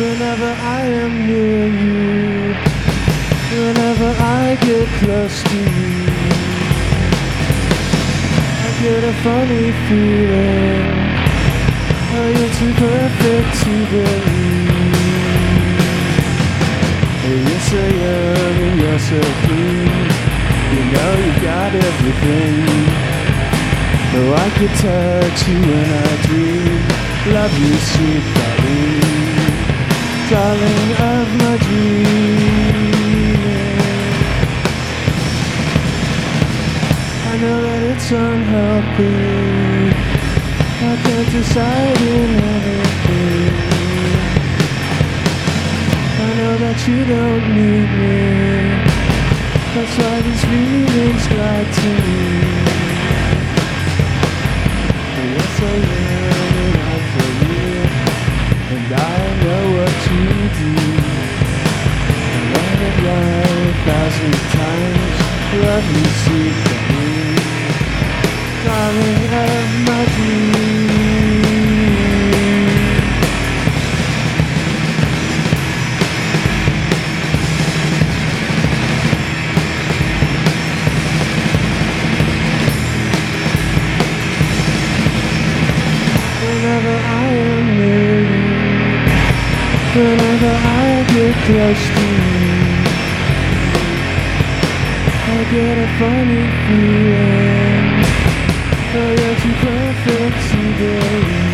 Whenever I am near you, whenever I get close to you, I get a funny feeling. Oh, you're too perfect to believe. You're so young and you're so clean. You know you got everything. Oh, I could touch you when I dream. Love you, sweet darling of my dreaming. I know that it's unhealthy. I can't decide in anything. I know that you don't need me. That's why these feelings lie to me. Yes, I am, and I'm for you, and I know what you do. I love it like 1,000 times. Love you, sweet darling of my dreams. Whenever I am near you, whenever I get close to you, I get a funny feeling. Oh, you're too perfect to believe.